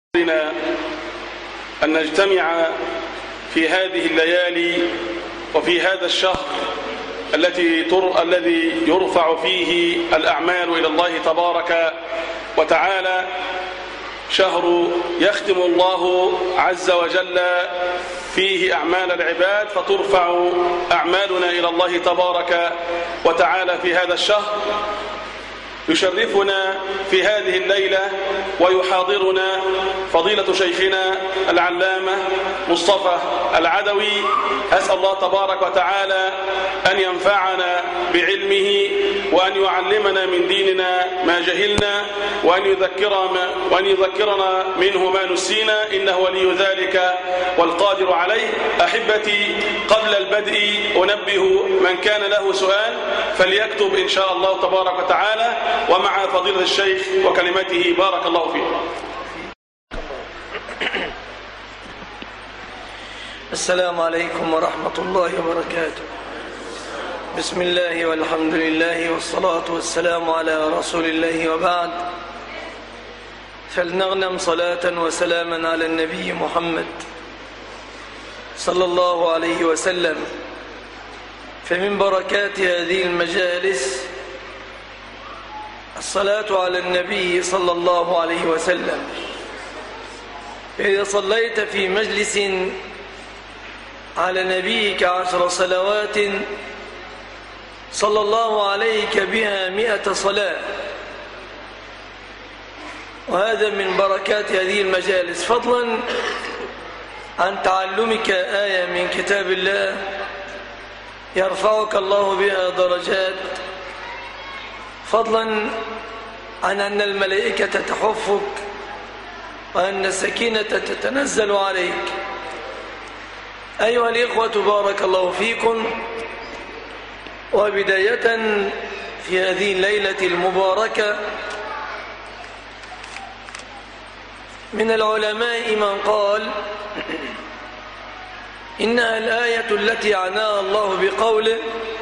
بنا أن نجتمع في هذه الليالي وفي هذا الشهر الذي يرفع فيه الأعمال إلى الله تبارك وتعالى، شهر يختم الله عز وجل فيه أعمال العباد، فترفع أعمالنا إلى الله تبارك وتعالى في هذا الشهر. يشرفنا في هذه الليلة ويحاضرنا فضيلة شيخنا العلامة مصطفى العدوي. أسأل الله تبارك وتعالى أن ينفعنا بعلمه وأن يعلمنا من ديننا ما جهلنا وأن يذكرنا منه ما نسينا، إنه ولي ذلك والقادر عليه. أحبتي، قبل البدء أنبه من كان له سؤال فليكتب إن شاء الله تبارك وتعالى، ومع فضيلة الشيخ وكلمته. بارك الله فيه. السلام عليكم ورحمة الله وبركاته. بسم الله والحمد لله والصلاة والسلام على رسول الله، وبعد، فلنغنم صلاة وسلاما على النبي محمد صلى الله عليه وسلم. فمن بركات هذه المجالس الصلاة على النبي صلى الله عليه وسلم. إذا صليت في مجلس على نبيك 10 صلوات صلى الله عليك بها 100 صلاة، وهذا من بركات هذه المجالس، فضلا عن تعلمك آية من كتاب الله يرفعك الله بها درجات، فضلا عن أن الملائكة تحفك وأن السكينة تتنزل عليك. أيها الإخوة، بارك الله فيكم. وبداية في هذه الليلة المباركة، من العلماء من قال إنها الآية التي عناها الله بقوله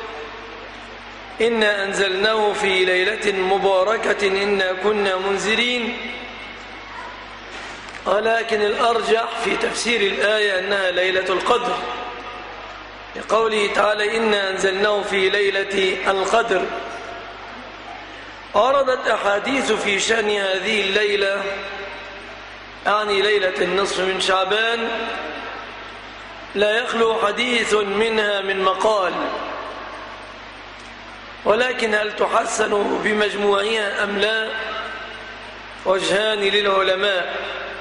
إنا أنزلناه في ليلة مباركة إنا كنا منذرين، ولكن الأرجح في تفسير الآية أنها ليلة القدر، لقوله تعالى إنا أنزلناه في ليلة القدر. وردت أحاديث في شأن هذه الليلة، يعني ليلة النصف من شعبان، لا يخلو حديث منها من مقال، ولكن هل تحسن بمجموعها أم لا؟ وجهان للعلماء،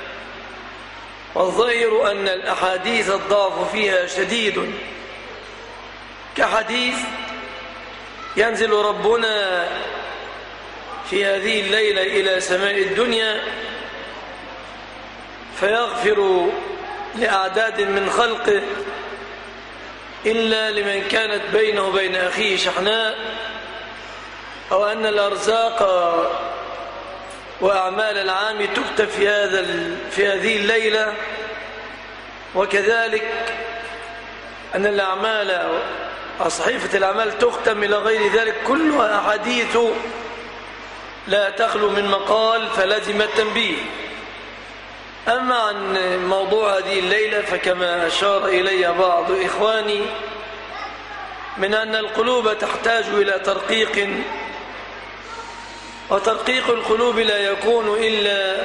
والظاهر أن الأحاديث الضعف فيها شديد، كحديث ينزل ربنا في هذه الليلة إلى سماء الدنيا فيغفر لأعداد من خلقه إلا لمن كانت بينه وبين أخيه شحناء، أو أن الأرزاق وأعمال العام تكتب في هذه الليلة، وكذلك أن الأعمال صحيفة الأعمال تختم إلى غير ذلك، كلها أحاديث لا تخلو من مقال، فلازم التنبيه. أما عن موضوع هذه الليلة فكما أشار إلي بعض إخواني من أن القلوب تحتاج إلى ترقيق، وترقيق القلوب لا يكون إلا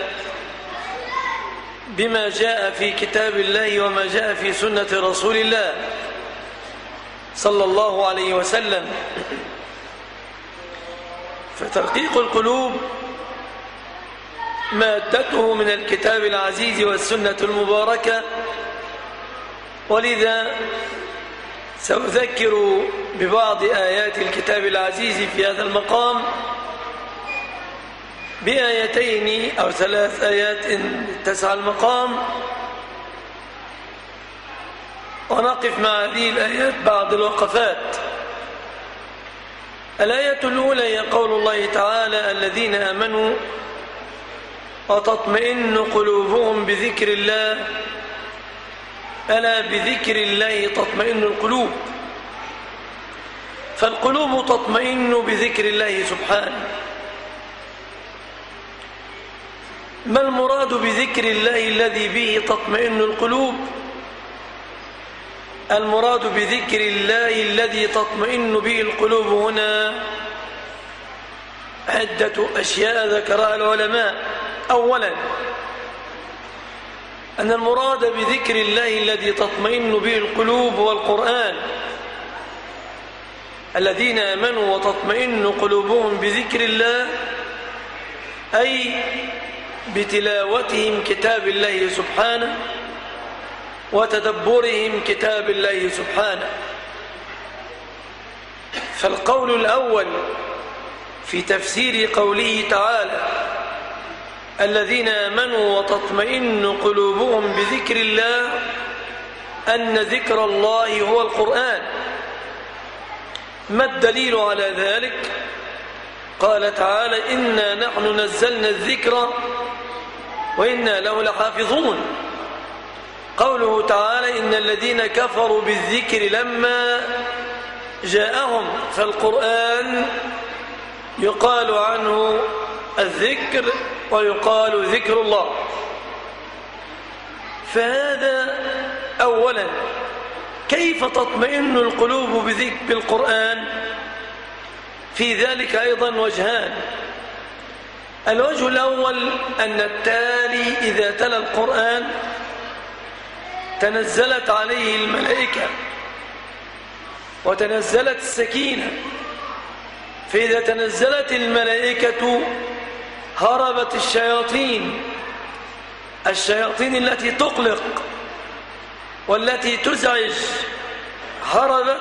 بما جاء في كتاب الله وما جاء في سنة رسول الله صلى الله عليه وسلم. فترقيق القلوب مادته من الكتاب العزيز والسنة المباركة، ولذا سأذكر ببعض آيات الكتاب العزيز في هذا المقام، بآيتين أو 3 آيات تسع المقام، ونقف مع هذه الآيات بعض الوقفات. الآية الأولى هي قول الله تعالى الذين آمنوا وتطمئن قلوبهم بذكر الله، ألا بذكر الله تطمئن القلوب. فالقلوب تطمئن بذكر الله سبحانه، ما المراد بذكر الله الذي به تطمئن القلوب؟ المراد بذكر الله الذي تطمئن به القلوب هنا عدة أشياء ذكرها العلماء. أولا، أن المراد بذكر الله الذي تطمئن به القلوب هو القرآن. الذين آمنوا وتطمئن قلوبهم بذكر الله أي بتلاوتهم كتاب الله سبحانه وتدبرهم كتاب الله سبحانه. فالقول الأول في تفسير قوله تعالى الذين آمنوا وتطمئن قلوبهم بذكر الله أن ذكر الله هو القرآن. ما الدليل على ذلك؟ قال تعالى إنا نحن نزلنا الذكر وإنا له لحافظون. قوله تعالى إن الذين كفروا بالذكر لما جاءهم، فالقرآن يقال عنه الذكر ويقال ذكر الله. فهذا أولا. كيف تطمئن القلوب بالقرآن؟ في ذلك أيضا وجهان. الوجه الأول أن التالي إذا تلا القرآن تنزلت عليه الملائكة وتنزلت السكينة، فإذا تنزلت الملائكة هربت الشياطين التي تقلق والتي تزعج، هربت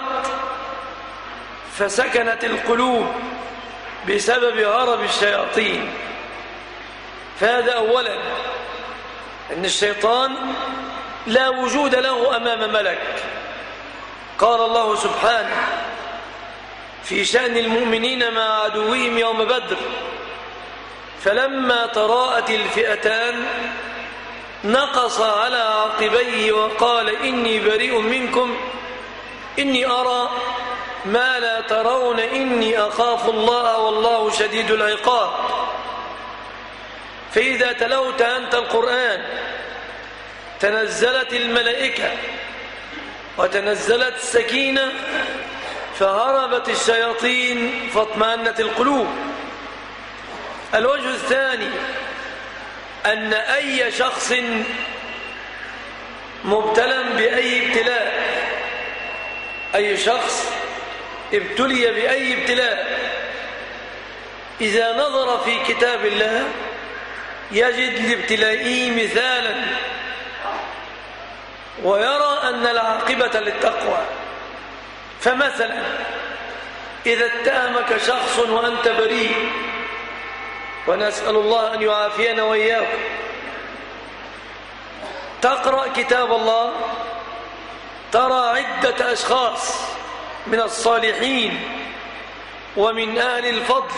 فسكنت القلوب بسبب هرب الشياطين. فهذا أولا، أن الشيطان لا وجود له أمام ملك. قال الله سبحانه في شأن المؤمنين مع عدوهم يوم بدر فلما تراءت الفئتان نقص على عقبيه وقال إني بريء منكم إني أرى ما لا ترون إني أخاف الله والله شديد العقاب. فإذا تلوت أنت القرآن تنزلت الملائكة وتنزلت السكينة فهربت الشياطين فاطمأنت القلوب. الوجه الثاني أن أي شخص مبتلى بأي ابتلاء، أي شخص ابتلي بأي ابتلاء، إذا نظر في كتاب الله يجد لابتلائه مثالا ويرى أن العاقبة للتقوى. فمثلا إذا اتهمك شخص وأنت بريء، ونسأل الله أن يعافينا وإياكم، تقرأ كتاب الله ترى عدة أشخاص من الصالحين ومن أهل الفضل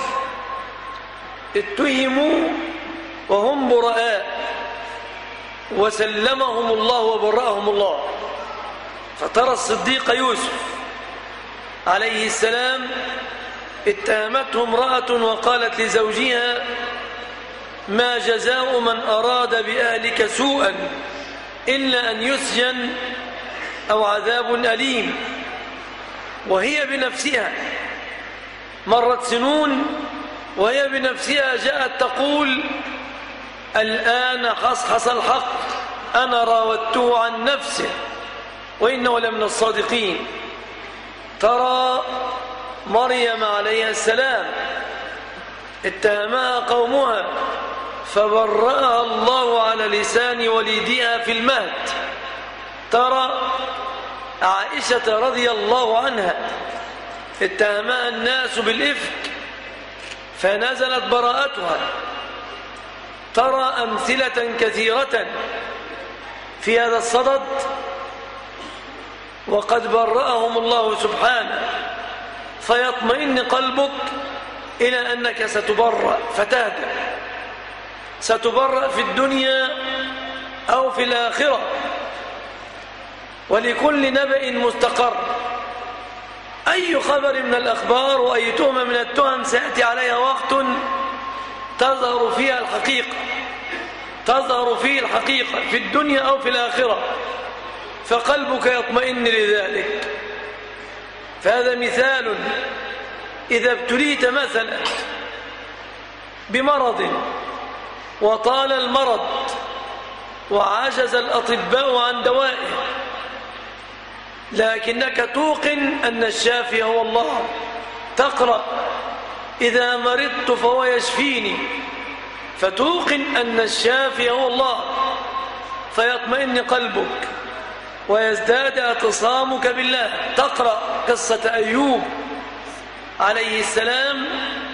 اتهموا وهم براء وسلمهم الله وبرأهم الله. فترى الصديق يوسف عليه السلام اتهمته امرأة وقالت لزوجها ما جزاء من أراد بأهلك سوءا إلا أن يسجن أو عذاب أليم، وهي بنفسها مرت سنون وهي بنفسها جاءت تقول الآن حصحص الحق أنا راودته عن نفسه وإنه لمن الصادقين. ترى مريم عليه السلام اتهمها قومها فبرأها الله على لسان وليدها في المهد. ترى عائشة رضي الله عنها اتهمها الناس بالإفك فنزلت براءتها. ترى أمثلة كثيرة في هذا الصدد وقد برأهم الله سبحانه. فيطمئن قلبك إلى أنك ستبرأ فتهدى، ستبرأ في الدنيا أو في الآخرة. ولكل نبأ مستقر. أي خبر من الأخبار وأي تهمة من التهم سيأتي عليها وقت تظهر فيها الحقيقة. تظهر فيه الحقيقة في الدنيا أو في الآخرة، فقلبك يطمئن لذلك. فهذا مثال إذا ابتليت مثلا بمرض وطال المرض وعجز الأطباء عن دوائه، لكنك توقن أن الشافي هو الله، تقرأ إذا مرضت فهو يشفيني، فتوقن أن الشافي هو الله، فيطمئن قلبك ويزداد اعتصامك بالله. تقرأ قصة أيوب عليه السلام،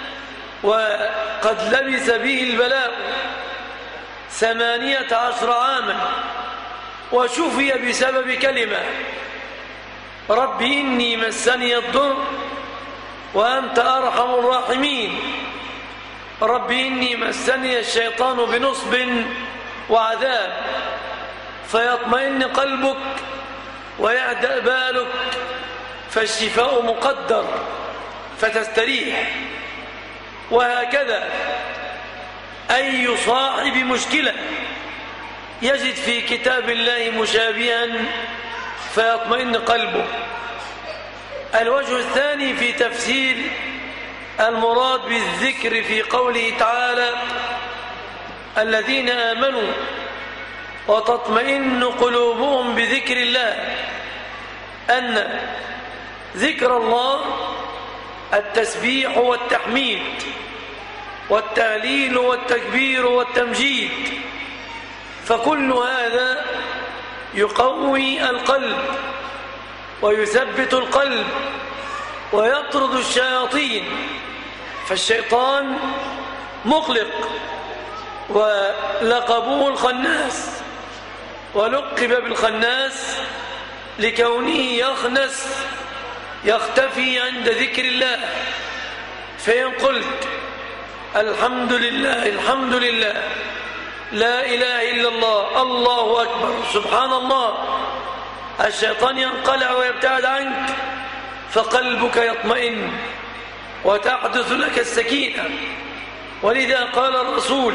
وقد لبث به البلاء 18 عاما وشفي بسبب كلمة: رب إني مسني الضر وأنت أرحم الراحمين، رب إني مسني الشيطان بنصب وعذاب. فيطمئن قلبك ويهدأ بالك، فالشفاء مقدر فتستريح. وهكذا أي صاحب مشكلة يجد في كتاب الله مشابها فيطمئن قلبه. الوجه الثاني في تفسير المراد بالذكر في قوله تعالى: الذين آمنوا وتطمئن قلوبهم بذكر الله، أن ذكر الله التسبيح والتحميد والتهليل والتكبير والتمجيد، فكل هذا يقوي القلب ويثبت القلب ويطرد الشياطين. فالشيطان مقلق، ولقبوه الخناس، ولقب بالخناس لكونه يخنس يختفي عند ذكر الله. فإن قلت الحمد لله الحمد لله لا إله إلا الله الله أكبر سبحان الله، الشيطان ينقلع ويبتعد عنك، فقلبك يطمئن وتحدث لك السكينة. ولذا قال الرسول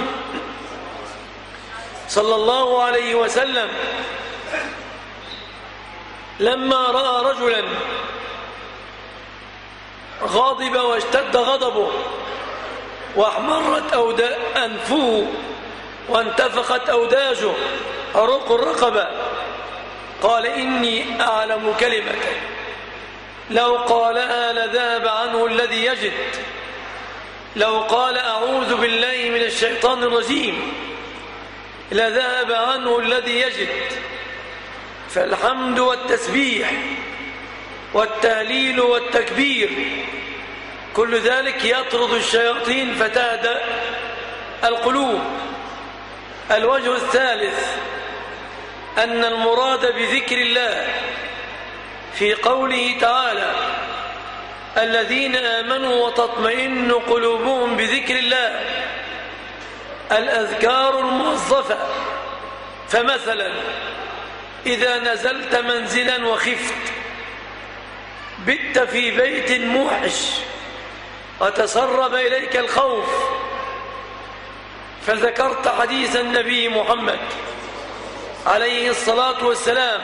صلى الله عليه وسلم لما رأى رجلا غاضب واشتد غضبه واحمرت أنفه وانتفخت أوداجه عروق الرقبة، قال: إني أعلم كلمة لو قالها لذهب عنه الذي يجد، لو قال أعوذ بالله من الشيطان الرجيم لذهب عنه الذي يجد. فالحمد والتسبيح والتهليل والتكبير كل ذلك يطرد الشياطين فتهدأ القلوب. الوجه الثالث أن المراد بذكر الله في قوله تعالى: الذين آمنوا وتطمئن قلوبهم بذكر الله، الأذكار الموظفة. فمثلا إذا نزلت منزلا وخفت، بت في بيت موحش وتسرب إليك الخوف، فذكرت حديث النبي محمد عليه الصلاة والسلام: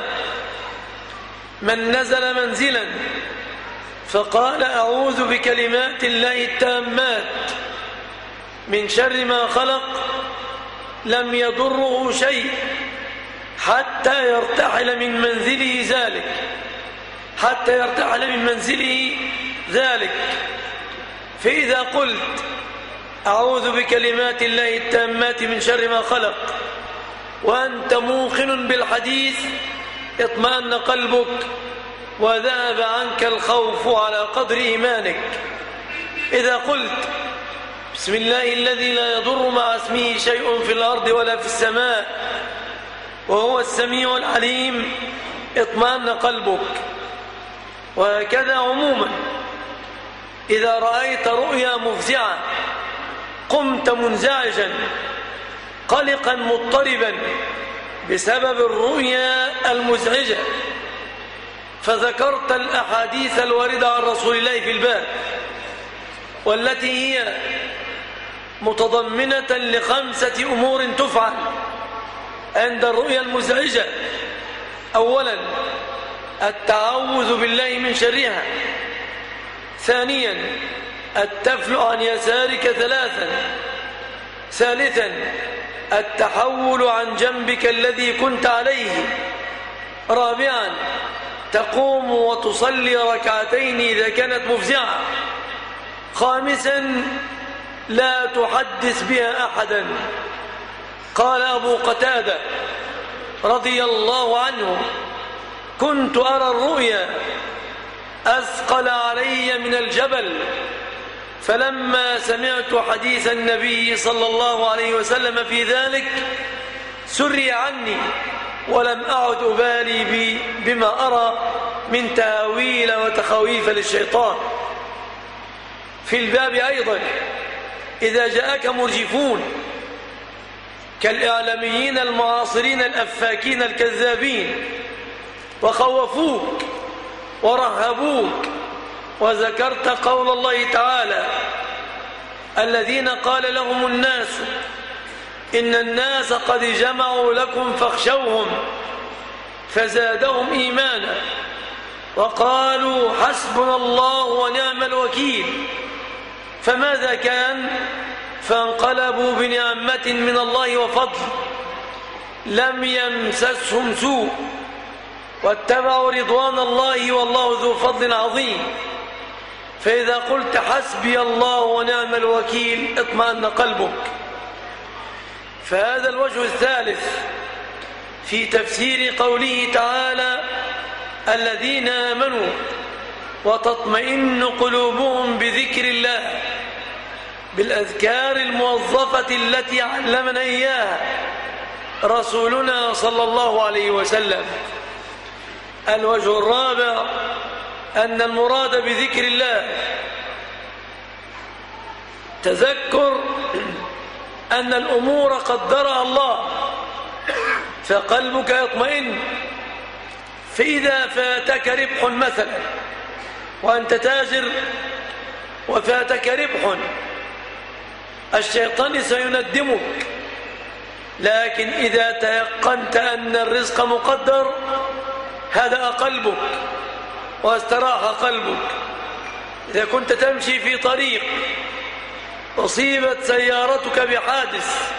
من نزل منزلا فقال أعوذ بكلمات الله التامات من شر ما خلق، لم يضره شيء حتى يرتحل من منزله ذلك، حتى يرتحل من منزله ذلك. فإذا قلت أعوذ بكلمات الله التامات من شر ما خلق وأنت موقن بالحديث، اطمأن قلبك وذهب عنك الخوف على قدر إيمانك. إذا قلت بسم الله الذي لا يضر مع اسمه شيء في الأرض ولا في السماء وهو السميع العليم، اطمأن قلبك. وهكذا عموما إذا رأيت رؤيا مفزعة قمت منزعجا قلقا مضطربا بسبب الرؤيا المزعجة، فذكرت الأحاديث الواردة عن رسول الله في الباب، والتي هي متضمنة ل5 أمور تفعل. عند الرؤيا المزعجة: أولا التعوذ بالله من شرها، ثانيا التفل عن يسارك 3، ثالثا التحول عن جنبك الذي كنت عليه، رابعا تقوم وتصلي ركعتين إذا كانت مفزعة، خامسا لا تحدث بها أحدا. قال أبو قتادة رضي الله عنه: كنت أرى الرؤيا أثقل علي من الجبل، فلما سمعت حديث النبي صلى الله عليه وسلم في ذلك سري عني، ولم أعد أبالي بما أرى من تاويل وتخويف للشيطان. في الباب أيضا: إذا جاءك مرجفون كالإعلاميين المعاصرين الأفاكين الكذابين وخوفوك ورهبوك، وذكرت قول الله تعالى: الذين قال لهم الناس إن الناس قد جمعوا لكم فاخشوهم فزادهم إيمانا وقالوا حسبنا الله ونعم الوكيل. فماذا كان؟ فانقلبوا بنعمة من الله وفضل لم يمسسهم سوء واتبعوا رضوان الله والله ذو فضل عظيم. فإذا قلت حسبي الله ونعم الوكيل اطمأن قلبك. فهذا الوجه الثالث في تفسير قوله تعالى: الذين آمنوا وتطمئن قلوبهم بذكر الله، بالأذكار الموظفة التي علمنا إياها رسولنا صلى الله عليه وسلم. الوجه الرابع أن المراد بذكر الله تذكر أن الأمور قدرها الله فقلبك يطمئن. فإذا فاتك ربح مثلا وأنت تاجر وفاتك ربح، الشيطان سيندمك، لكن إذا تيقنت أن الرزق مقدر هدأ قلبك واستراح قلبك. إذا كنت تمشي في طريق أصيبت سيارتك بحادث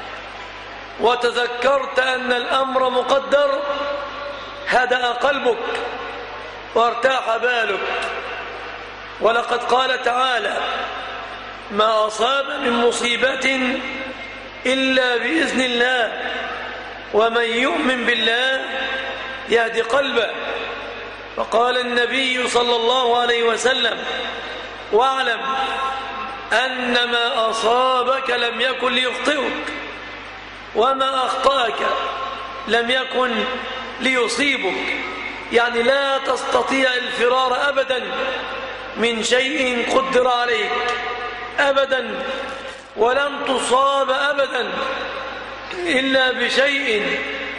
وتذكرت أن الأمر مقدر هدأ قلبك وارتاح بالك. ولقد قال تعالى: ما أصاب من مصيبة إلا بإذن الله ومن يؤمن بالله يهدي قلبه. وقال النبي صلى الله عليه وسلم: واعلم أن ما أصابك لم يكن ليخطئك وما أخطأك لم يكن ليصيبك. يعني لا تستطيع الفرار أبدا من شيء قدر عليك أبدا، ولن تصاب أبدا إلا بشيء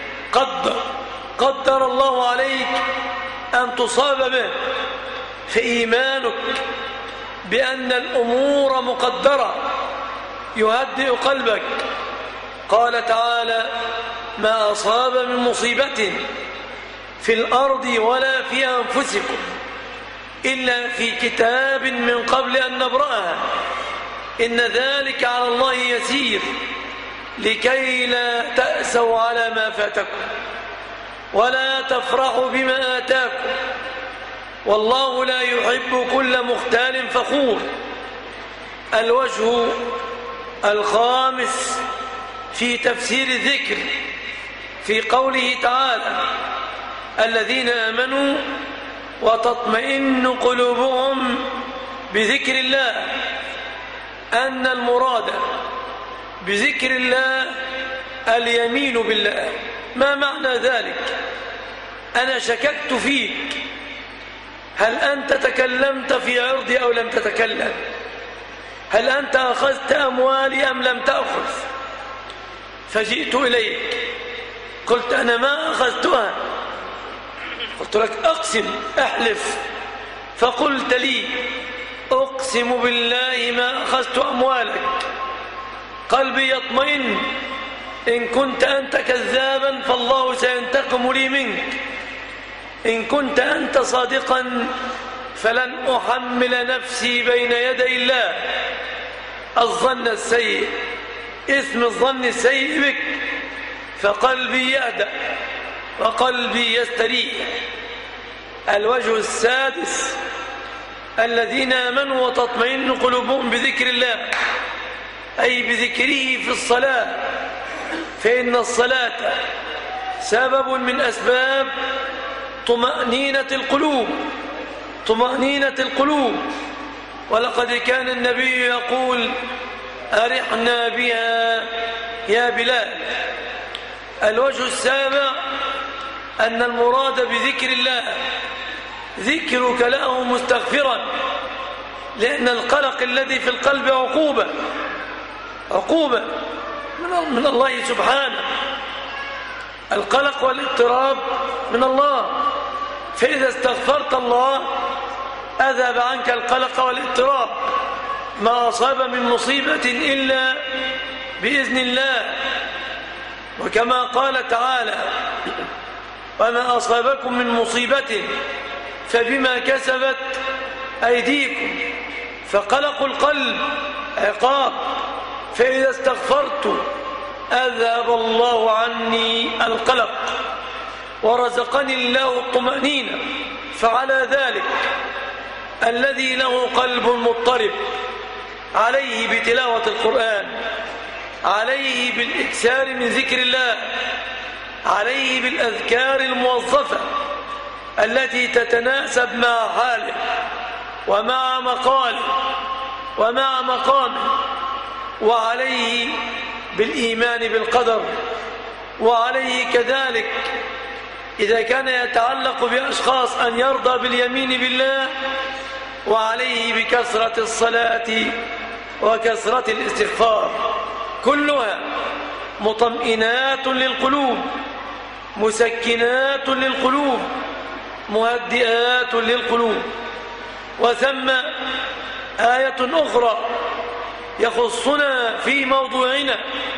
قدر الله عليك أن تصاب به. فإيمانك بأن الأمور مقدرة يهدئ قلبك. قال تعالى: ما أصاب من مصيبة في الأرض ولا في أنفسكم إلا في كتاب من قبل أن نبرأها إن ذلك على الله يسير لكي لا تأسوا على ما فاتكم ولا تفرحوا بما آتاكم والله لا يحب كل مختال فخور. الوجه الخامس في تفسير الذكر في قوله تعالى: الذين آمنوا وتطمئن قلوبهم بذكر الله، أن المراد بذكر الله اليمين بالله. ما معنى ذلك؟ أنا شككت فيك، هل أنت تكلمت في عرضي أو لم تتكلم؟ هل أنت أخذت أموالي أم لم تأخذ؟ فجئت إليك قلت: أنا ما أخذتها. قلت لك: أقسم، أحلف. فقلت لي: أقسم بالله ما أخذت أموالك. قلبي يطمئن إن كنت أنت كذابا فالله سينتقم لي منك، إن كنت أنت صادقا فلن أحمل نفسي بين يدي الله الظن السيء، إثم الظن السيء بك، فقلبي يهدأ وقلبي يستريح. الوجه السادس: الذين آمنوا وتطمئن قلوبهم بذكر الله، أي بذكره في الصلاة، فإن الصلاة سبب من أسباب طمأنينة القلوب، طمأنينة القلوب. ولقد كان النبي يقول: أرحنا بها يا بلال. الوجه السابع: أن المراد بذكر الله ذكرك له مستغفرا، لأن القلق الذي في القلب عقوبة من الله سبحانه. القلق والاضطراب من الله، فإذا استغفرت الله أذهب عنك القلق والاضطراب. ما أصاب من مصيبة إلا بإذن الله، وكما قال تعالى: وما أصابكم من مصيبة فبما كسبت أيديكم. فقلق القلب عقاب، فإذا استغفرت أذهب الله عني القلق ورزقني الله الطمأنينة. فعلى ذلك الذي له قلب مضطرب عليه بتلاوة القرآن، عليه بالإكثار من ذكر الله، عليه بالأذكار الموظفة التي تتناسب مع حاله ومع مقاله ومع مقامه، وعليه بالإيمان بالقدر، وعليه كذلك إذا كان يتعلق بأشخاص أن يرضى باليمين بالله، وعليه بكثرة الصلاة وكثرة الاستغفار. كلها مطمئنات للقلوب، مسكنات للقلوب، مهدئات للقلوب. وثم آية أخرى يخصنا في موضوعنا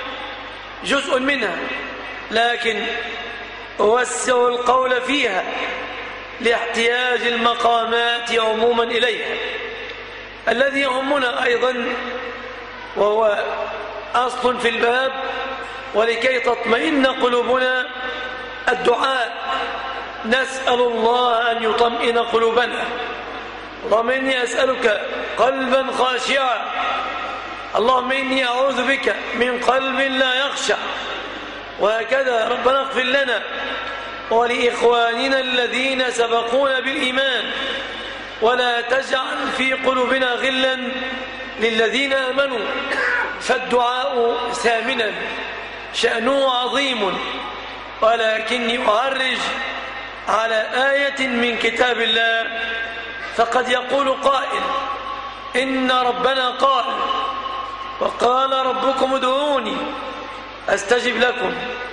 جزء منها، لكن أوسع القول فيها لاحتياج المقامات عموما إليها. الذي يهمنا أيضا وهو أصل في الباب ولكي تطمئن قلوبنا الدعاء. نسأل الله أن يطمئن قلوبنا. اللهم إني أسألك قلبا خاشعا، اللهم إني أعوذ بك من قلب لا يخشع. وهكذا ربنا اغفر لنا ولإخواننا الذين سبقونا بالإيمان، ولا تجعل في قلوبنا غلا للذين آمنوا. فالدعاء ثامنا شأنه عظيم، ولكني أعرج على آية من كتاب الله. فقد يقول قائل: إن ربنا قال: وقال ربكم ادعوني أستجب لكم،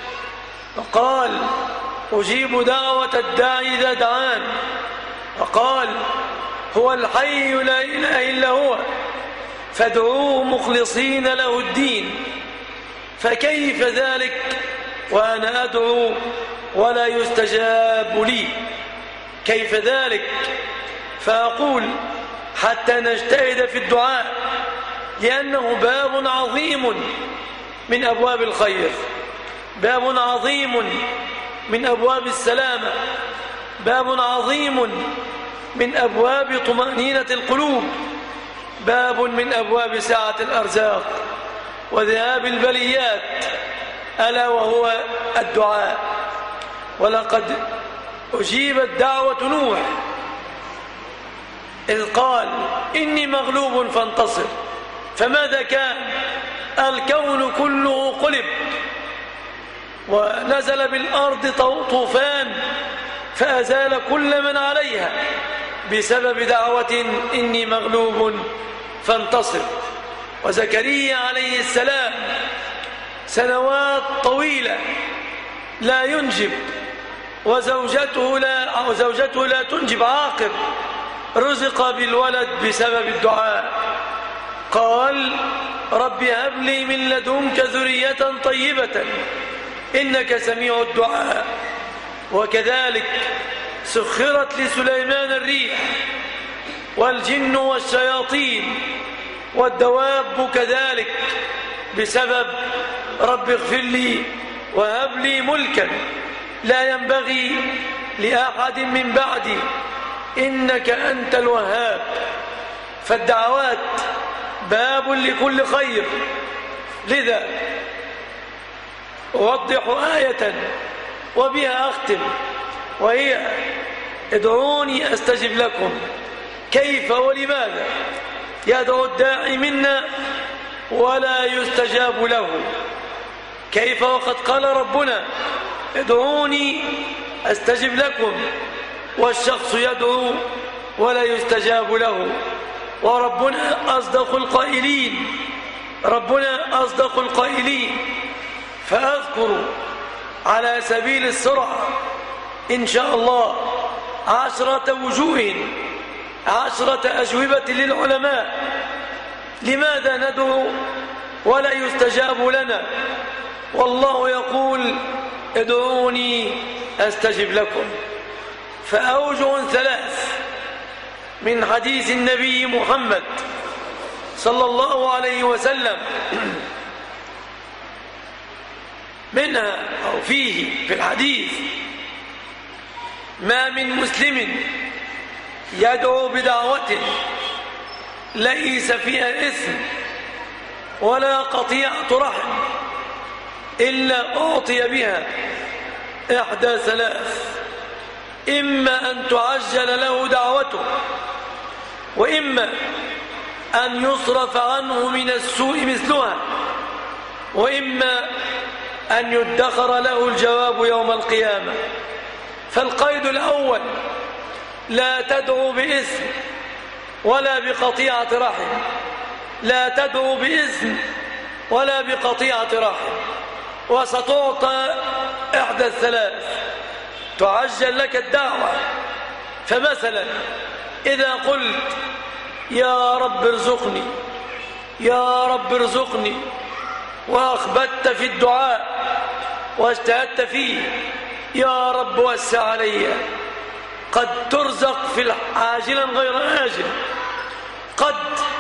وقال: أجيب دعوة الداعي إذا دعان، وقال: هو الحي لا إله إلا هو فادعوه مخلصين له الدين. فكيف ذلك وأنا أدعو ولا يستجاب لي؟ كيف ذلك؟ فأقول: حتى نجتهد في الدعاء، لأنه باب عظيم من أبواب الخير، باب عظيم من أبواب السلامة، باب عظيم من أبواب طمأنينة القلوب، باب من أبواب سعة الأرزاق وذهاب البليات، ألا وهو الدعاء. ولقد أجيبت دعوة نوح إذ قال: إني مغلوب فانتصر. فماذا كان؟ الكون كله قلب، ونزل بالأرض طوفان فأزال كل من عليها بسبب دعوة إني مغلوب فانتصر. وزكريا عليه السلام سنوات طويلة لا ينجب، وزوجته لا تنجب، عاقر، رزق بالولد بسبب الدعاء. قال: رب هب لي من لدنك ذرية طيبة إنك سميع الدعاء. وكذلك سخرت لسليمان الريح والجن والشياطين والدواب كذلك بسبب رب اغفر لي وهب لي ملكا لا ينبغي لأحد من بعدي إنك أنت الوهاب. فالدعوات باب لكل خير. لذا أوضح آية وبها أختم، وهي ادعوني أستجب لكم. كيف ولماذا يدعو الداعي منا ولا يستجاب له؟ كيف وقد قال ربنا ادعوني أستجب لكم، والشخص يدعو ولا يستجاب له؟ وربنا أصدق القائلين، ربنا أصدق القائلين. فأذكر على سبيل السرعة إن شاء الله 10 وجوه، 10 أجوبة للعلماء لماذا ندعو ولا يستجاب لنا، والله يقول ادعوني أستجب لكم. فأوجه 3 من حديث النبي محمد صلى الله عليه وسلم، منها أو فيه في الحديث: ما من مسلم يدعو بدعوة ليس فيها إثم ولا قطيعة رحم إلا أعطي بها إحدى 3: إما أن تعجل له دعوته، وإما أن يصرف عنه من السوء مثلها، وإما أن يدخر له الجواب يوم القيامة. فالقيد الأول: لا تدعو بإثم ولا بقطيعة رحم، لا تدعو بإثم ولا بقطيعة رحم. وستعطى إحدى 3: تعجل لك الدعوة. فمثلا إذا قلت يا رب ارزقني يا رب ارزقني، وأخبت في الدعاء واجتهدت فيه يا رب وسع علي، قد ترزق في عاجلا غير آجل. قد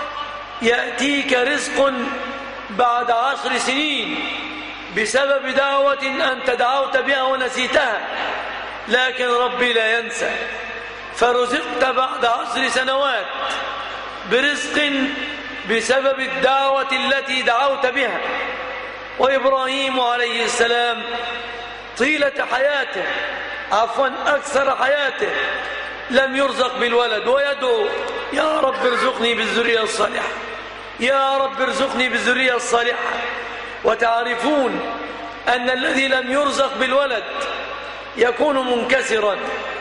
يأتيك رزق بعد 10 سنين بسبب دعوة أنت دعوت بها ونسيتها، لكن ربي لا ينسى. فرزقت بعد 10 سنوات برزق بسبب الدعوة التي دعوت بها. وإبراهيم عليه السلام طيلة حياته، أكثر حياته، لم يرزق بالولد ويدعو يا رب ارزقني بالذرية الصالحة، يا رب ارزقني بالذرية الصالحة. وتعرفون أن الذي لم يرزق بالولد يكون منكسرا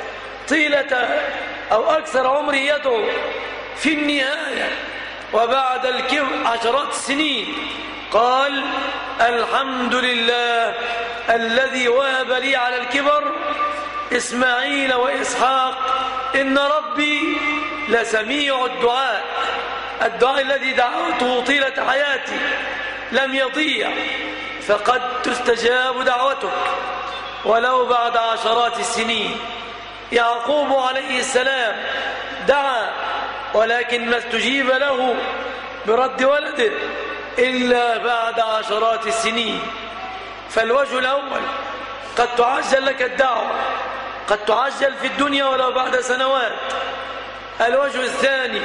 طيلة أو أكثر عمره يدعو. في النهاية وبعد الكبر 10 سنين قال الحمد لله الذي وهب لي على الكبر إسماعيل وإسحاق إن ربي لسميع الدعاء. الدعاء الذي دعوته طيلة حياتي لم يضيع، فقد تستجاب دعوتك ولو بعد 10 السنين. يعقوب عليه السلام دعا ولكن ما استجيب له برد ولده إلا بعد 10 السنين. فالوجه الأول: قد تعجل لك الدعوة، قد تعجل في الدنيا ولو بعد سنوات. الوجه الثاني: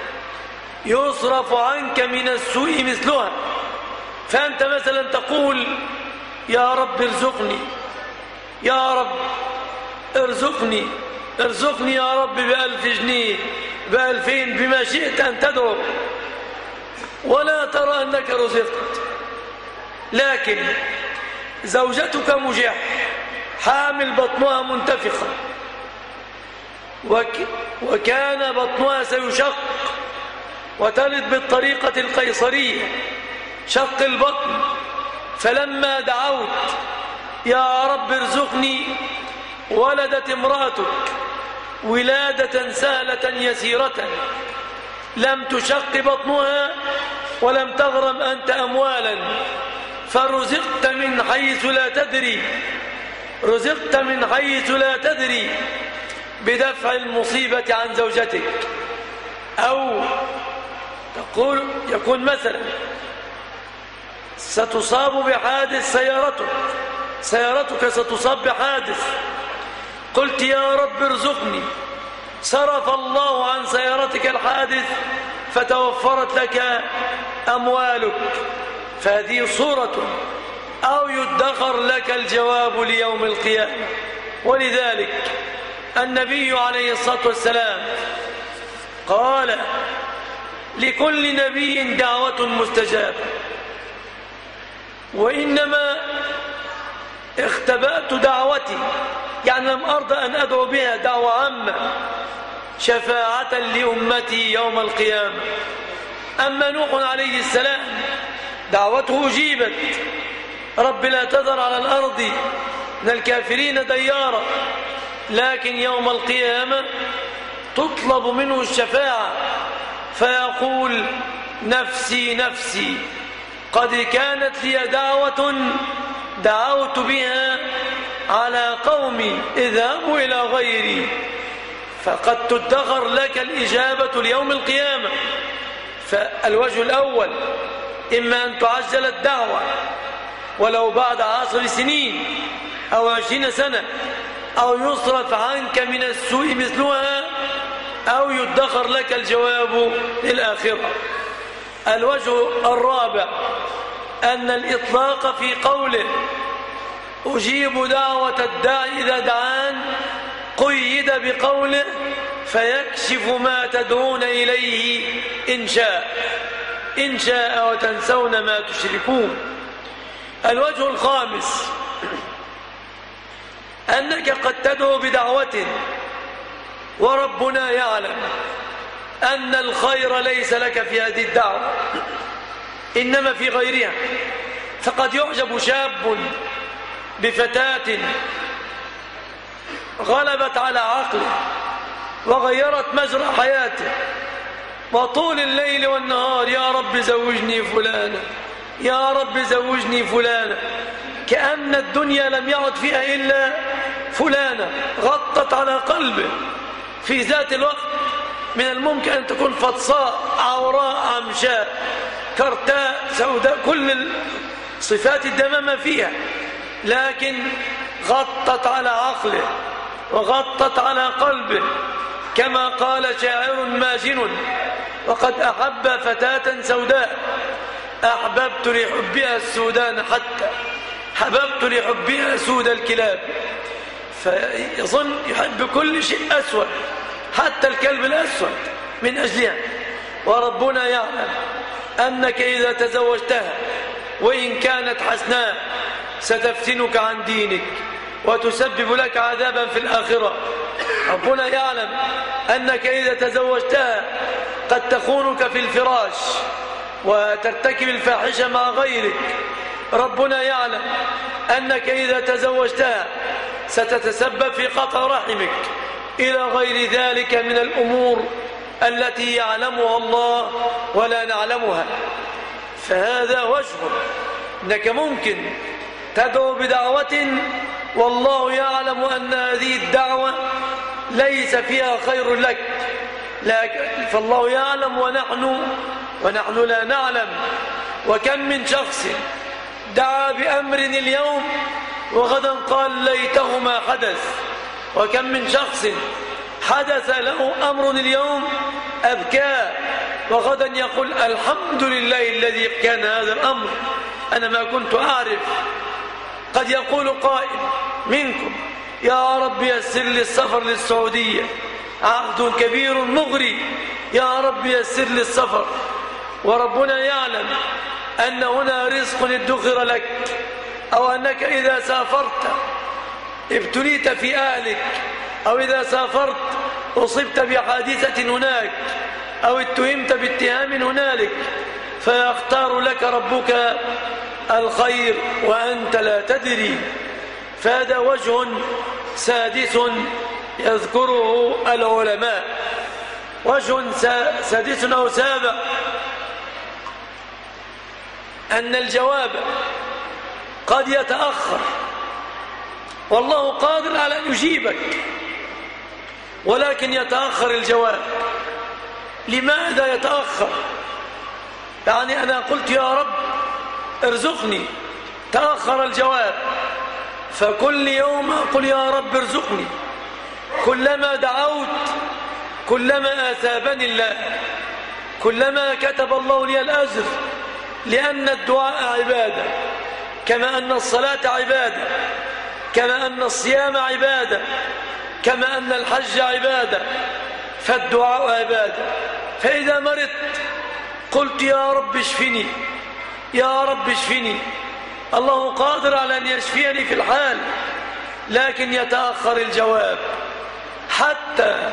يصرف عنك من السوء مثلها. فأنت مثلا تقول يا رب ارزقني، يا رب ارزقني، ارزقني يا رب ب1000 جنيه، ب2000، بما شئت أن تدعو، ولا ترى أنك رزقت. لكن زوجتك مجح، حامل، بطنها منتفخة، وكان بطنها سيشق وتلد بالطريقة القيصرية، شق البطن. فلما دعوت يا رب ارزقني ولدت امرأتك ولادة سهلة يسيرة، لم تشق بطنها ولم تغرم أنت أموالا فرزقت من حيث لا تدري، رزقت من حيث لا تدري بدفع المصيبة عن زوجتك، أو تقول يكون مثلا ستصاب بحادث سيارتك ستصاب بحادث، قلت يا رب ارزقني، صرف الله عن سيارتك الحادث فتوفرت لك أموالك، فهذه صورة، أو يدخر لك الجواب ليوم القيامة. ولذلك النبي عليه الصلاة والسلام قال لكل نبي دعوة مستجابة، وإنما اختبأت دعوتي، يعني لم أرضى أن أدعو بها دعوة عامة شفاعة لأمتي يوم القيامة. أما نوح عليه السلام دعوته أجيبت، رب لا تذر على الأرض من الكافرين ديارا، لكن يوم القيامة تطلب منه الشفاعة فيقول نفسي نفسي، قد كانت لي دعوة دعوت بها على قومي اذهبوا إلى غيري، فقد تدخر لك الإجابة ليوم القيامة. فالوجه الأول إما أن تعجل الدعوة ولو بعد 10 سنين أو 20 سنة، أو يصرف عنك من السوء مثلها، أو يدخر لك الجواب للآخرة. الوجه الرابع أن الإطلاق في قوله أجيب دعوة الداعي إذا دعان قيد بقوله فيكشف ما تدعون إليه إن شاء وتنسون ما تشركون. الوجه الخامس أنك قد تدعو بدعوة وربنا يعلم أن الخير ليس لك في هذه الدعوة إنما في غيرها، فقد يعجب شاب بفتاة غلبت على عقله وغيرت مجرى حياته، وطول الليل والنهار يا رب زوجني فلانا، يا رب زوجني فلانا، كأن الدنيا لم يعد فيها إلا فلانا، غطت على قلبه. في ذات الوقت من الممكن أن تكون فطساء عوراء عمشاء كرتاء سوداء، كل صفات الدمامة فيها، لكن غطت على عقله وغطت على قلبه، كما قال شاعر ماجن وقد أحب فتاة سوداء أحببت لحبها السودان حتى حببت لحبها سود الكلاب، فيظن يحب كل شيء أسود حتى الكلب الأسود من أجلها. وربنا يعلم أنك إذا تزوجتها وإن كانت حسناء ستفتنك عن دينك وتسبب لك عذابا في الآخرة. ربنا يعلم أنك إذا تزوجتها قد تخونك في الفراش وترتكب الفاحشة مع غيرك. ربنا يعلم أنك إذا تزوجتها ستتسبب في قطع رحمك إلى غير ذلك من الأمور التي يعلمها الله ولا نعلمها. فهذا وجه أنك ممكن تدعو بدعوة والله يعلم أن هذه الدعوة ليس فيها خير لك، فالله يعلم ونحن لا نعلم. وكم من شخص دعا بأمر اليوم وغدا قال ليته ما حدث، وكم من شخص حدث له أمر اليوم أبكى وغدا يقول الحمد لله الذي كان هذا الأمر، أنا ما كنت أعرف. قد يقول قائل منكم يا رب يسر لي السفر للسعودية، عهد كبير مغري، يا رب يسر لي السفر، وربنا يعلم أن هنا رزق ادخر لك، أو أنك إذا سافرت ابتليت في أهلك، أو إذا سافرت أصبت بحادثة هناك، أو اتهمت باتهام هنالك، فيختار لك ربك الخير وأنت لا تدري. فهذا وجه سادس يذكره العلماء. وجه سادس أو سابع أن الجواب قد يتأخر، والله قادر على أن يجيبك، ولكن يتأخر الجواب. لماذا يتأخر؟ يعني أنا قلت يا رب ارزقني، تأخر الجواب، فكل يوم أقول يا رب ارزقني، كلما دعوت كلما آثابني الله، كلما كتب الله لي الأجر، لأن الدعاء عبادة، كما أن الصلاة عبادة، كما أن الصيام عبادة، كما أن الحج عبادة، فالدعاء عبادة. فإذا مرضت قلت يا رب اشفني، يا رب اشفني، الله قادر على أن يشفيني في الحال، لكن يتأخر الجواب حتى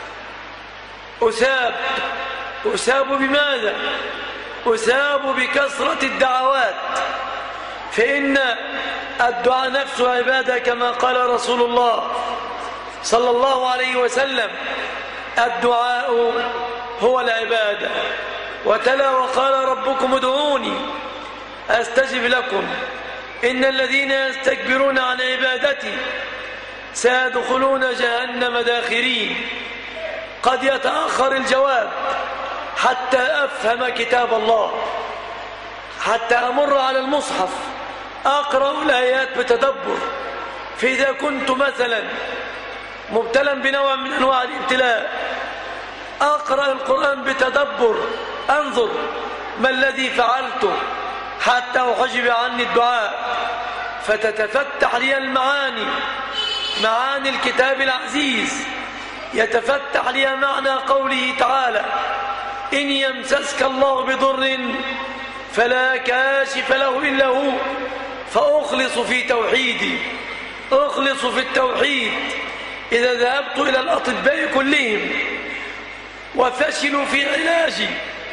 أثاب بماذا؟ أثاب بكثرة الدعوات، فإن الدعاء نفسه عبادة، كما قال رسول الله صلى الله عليه وسلم: الدعاء هو العبادة. وتلا: وقال ربكم ادعوني أستجب لكم إن الذين يستكبرون عن عبادتي سيدخلون جهنم داخرين. قد يتأخر الجواب حتى أفهم كتاب الله، حتى أمر على المصحف أقرأ الآيات بتدبر. فإذا كنت مثلا مبتلا بنوع من أنواع الابتلاء أقرأ القرآن بتدبر، أنظر ما الذي فعلته حتى أحجب عني الدعاء، فتتفتح لي المعاني، معاني الكتاب العزيز، يتفتح لي معنى قوله تعالى: إن يمسسك الله بضر فلا كاشف له إلا هو، فأخلص في توحيدي، أخلص في التوحيد. إذا ذهبت إلى الأطباء كلهم وفشلوا في علاجي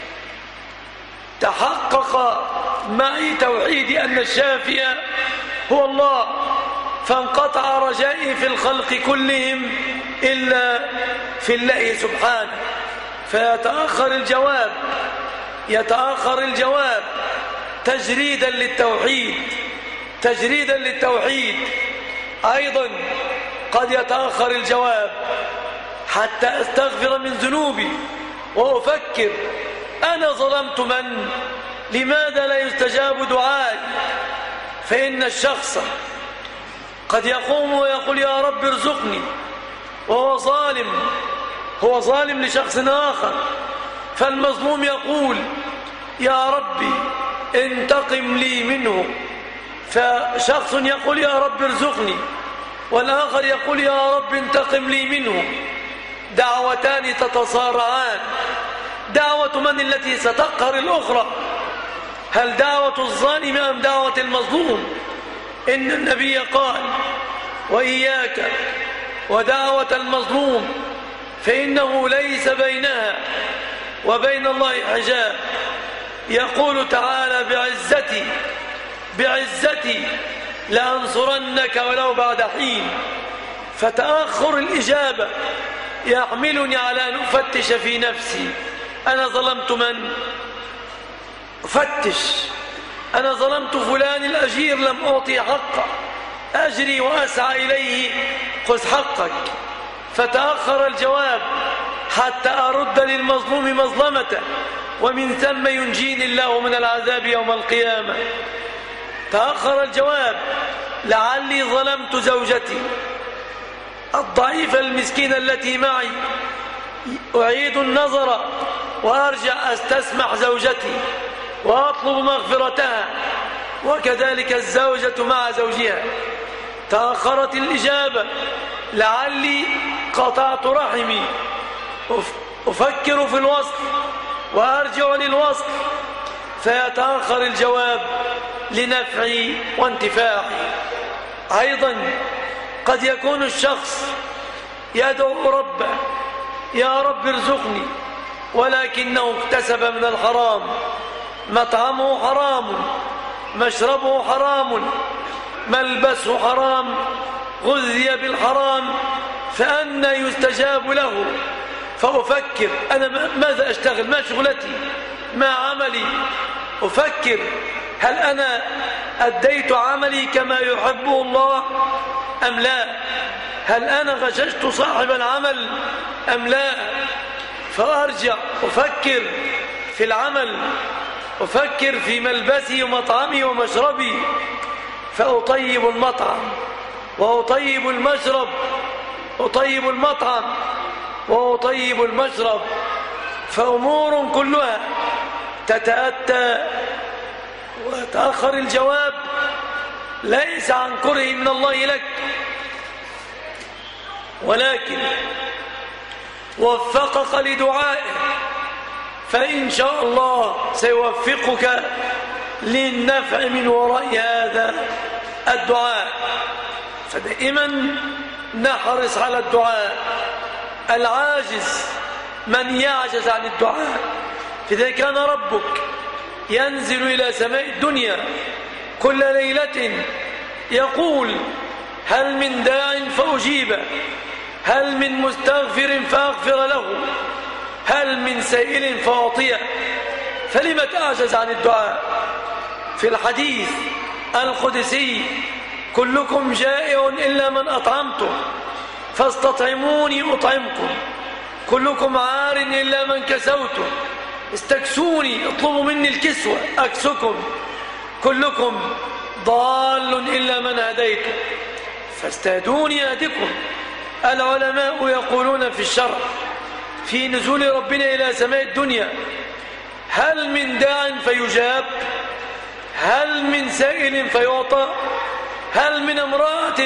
تحقق معي توحيدي أن الشافي هو الله، فانقطع رجائي في الخلق كلهم إلا في الله سبحانه. فيتأخر الجواب، يتأخر الجواب تجريدا للتوحيد، تجريدا للتوحيد. أيضا قد يتأخر الجواب حتى أستغفر من ذنوبي وأفكر: أنا ظلمت من؟ لماذا لا يستجاب دعائي؟ فإن الشخص قد يقوم ويقول يا رب ارزقني، وهو ظالم، هو ظالم لشخص آخر. فالمظلوم يقول يا ربي انتقم لي منه، فشخص يقول يا رب ارزقني، والآخر يقول يا رب انتقم لي منه. دعوتان تتصارعان، دعوة من التي ستقهر الأخرى؟ هل دعوة الظالم أم دعوة المظلوم؟ إن النبي قال: وإياك ودعوة المظلوم فإنه ليس بينها وبين الله حجاب. يقول تعالى: بعزتي بعزتي لأنصرنك ولو بعد حين. فتأخر الإجابة يحملني على أن أفتش في نفسي: أنا ظلمت من؟ أفتش، أنا ظلمت فلان الأجير لم أعطي حقه، أجري وأسعى إليه، خذ حقك. فتأخر الجواب حتى أرد للمظلوم مظلمته، ومن ثم ينجيني الله من العذاب يوم القيامة. تأخر الجواب لعلي ظلمت زوجتي الضعيفة المسكينة التي معي، أعيد النظر وأرجع أستسمح زوجتي وأطلب مغفرتها، وكذلك الزوجة مع زوجها. تأخرت الإجابة لعلي قطعت رحمي، أفكر في الوصل وأرجع للوصل، فيتأخر الجواب لنفعي وانتفاعي. أيضا قد يكون الشخص يدعو ربه: يا رب ارزقني، ولكنه اكتسب من الحرام، مطعمه حرام، مشربه حرام، ملبسه حرام، غذي بالحرام، فأنى يستجاب له؟ فأفكر: أنا ماذا أشتغل؟ ما شغلتي؟ ما عملي؟ أفكر: هل أنا أديت عملي كما يحبه الله أم لا؟ هل أنا غششت صاحب العمل أم لا؟ فأرجع أفكر في العمل، أفكر في ملبسي ومطعمي ومشربي، فأطيب المطعم وأطيب المشرب، أطيب المطعم وأطيب المشرب، فأمور كلها تتأتى وتأخر الجواب ليس عن كره من الله لك، ولكن وفقك لدعائه، فإن شاء الله سيوفقك للنفع من وراء هذا الدعاء. فدائما نحرص على الدعاء. العاجز من يعجز عن الدعاء. فإذا كان ربك ينزل إلى سماء الدنيا كل ليلة يقول هل من داع فأجيبه، هل من مستغفر فأغفر له، هل من سائل فأعطيه، فلم تعجز عن الدعاء؟ في الحديث القدسي كلكم جائع إلا من أطعمته فاستطعموني أطعمكم، كلكم عار إلا من كسوته استكسوني اطلبوا مني الكسوة أكسكم، كلكم ضال إلا من هديته فاستهدوني أهدكم. العلماء يقولون في الشرع في نزول ربنا إلى سماء الدنيا هل من داع فيجاب، هل من سائل فيعطى، هل من امرأة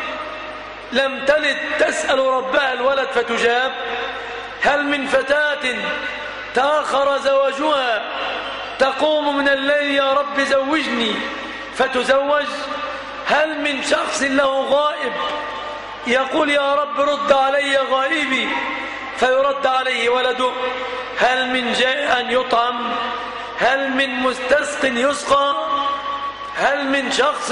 لم تلد تسأل ربها الولد فتجاب، هل من فتاة تأخر زواجها تقوم من الليل يا رب زوجني فتزوج، هل من شخص له غائب يقول يا رب رد علي غائبي فيرد عليه ولده، هل من جائع يطعم، هل من مستسق يسقى، هل من شخص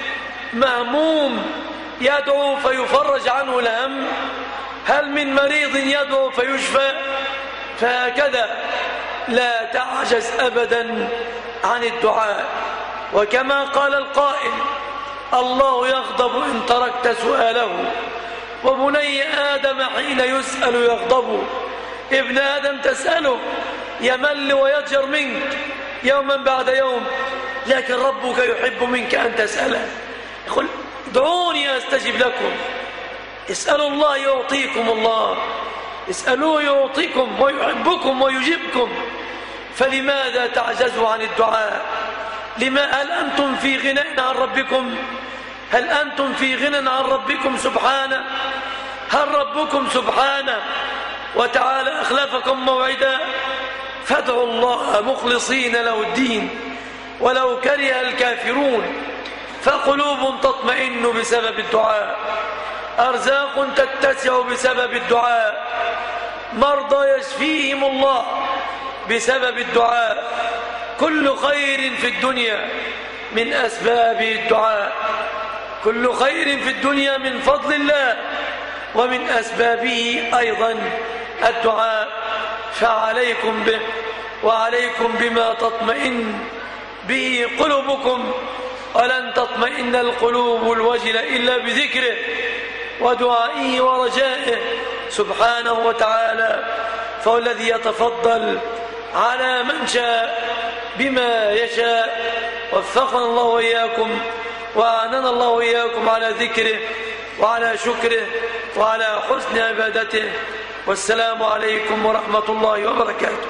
مهموم يدعو فيفرج عنه الهم، هل من مريض يدعو فيشفى. فهكذا لا تعجز أبدا عن الدعاء. وكما قال القائل الله يغضب إن تركت سؤاله، وبني آدم حين يسأل يغضب. ابن آدم تسأله يمل ويضجر منك يوما بعد يوم، لكن ربك يحب منك أن تسأله. يقول ادعوني أستجب لكم، اسألوا الله يعطيكم الله، اسألوه يعطيكم ويحبكم ويجيبكم. فلماذا تعجزوا عن الدعاء؟ هل أنتم في غنى عن ربكم؟ هل أنتم في غنى عن ربكم سبحانه؟ هل ربكم سبحانه وتعالى أخلفكم موعدا؟ فادعوا الله مخلصين له الدين ولو كره الكافرون، فقلوب تطمئن بسبب الدعاء، أرزاق تتسع بسبب الدعاء، مرضى يشفيهم الله بسبب الدعاء. كل خير في الدنيا من أسباب الدعاء، كل خير في الدنيا من فضل الله ومن أسبابه أيضا الدعاء. فعليكم به وعليكم بما تطمئن به قلوبكم، ولن تطمئن القلوب الوجلة إلا بذكره ودعائه ورجائه سبحانه وتعالى. فهو الذي يتفضل على من شاء بما يشاء. وفقنا الله وإياكم وأعاننا الله وإياكم على ذكره وعلى شكره وعلى حسن عبادته. والسلام عليكم ورحمة الله وبركاته.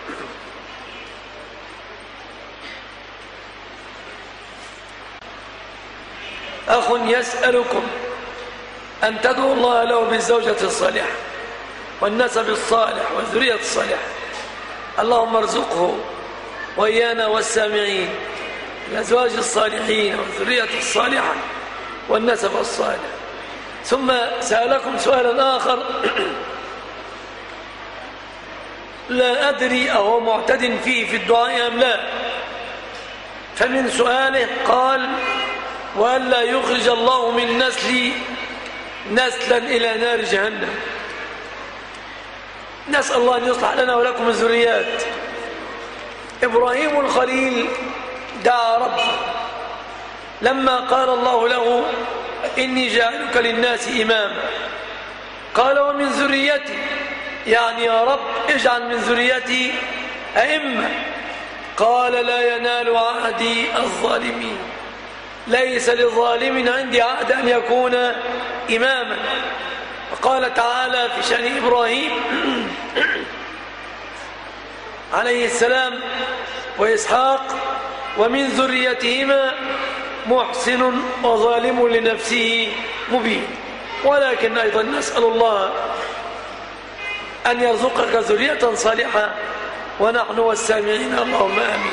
أخ يسألكم أن تدعوا الله له بالزوجة الصالحة والنسب الصالح والذرية الصالحة. اللهم ارزقه وإيانا والسامعين الأزواج الصالحين والذرية الصالحة والنسب الصالح. ثم سألكم سؤالا آخر لا أدري أهو معتد فيه في الدعاء أم لا. فمن سؤاله قال وألا يخرج الله من نسلي نسلا إلى نار جهنم. نسأل الله أن يصلح لنا ولكم الذريات. إبراهيم الخليل دعا ربه لما قال الله له إني جاعلك للناس إماما، قال ومن ذريتي، يعني يا رب اجعل من ذريتي أئمة. قال لا ينال عهدي الظالمين، ليس للظالم عندي عهد أن يكون إماما. وقال تعالى في شأن إبراهيم عليه السلام وإسحاق ومن ذريتهما محسن وظالم لنفسه مبين. ولكن أيضا نسأل الله أن يرزقك ذرية صالحة ونحن والسامعين اللهم آمين.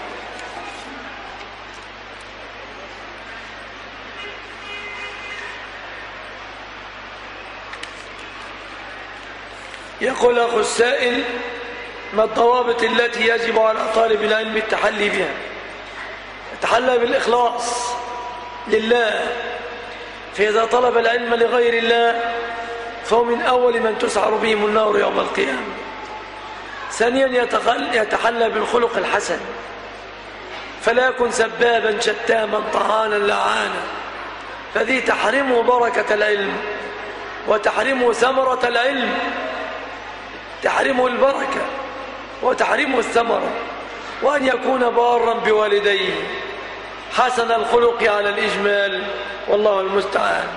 يقول أخو السائل: ما الضوابط التي يجب على طالب العلم التحلي بها؟ يتحلى بالإخلاص لله، فإذا طلب العلم لغير الله فهو من أول من تسعر بهم النار يوم القيامة. ثانيا يتحلى بالخلق الحسن، فلا يكن سبابا شتاما طعانا لعانا، فذي تحرمه بركة العلم وتحرمه ثمرة العلم، تحرمه البركة وتحرمه الثمرة. وأن يكون بارا بوالديه حسن الخلق على الإجمال، والله المستعان.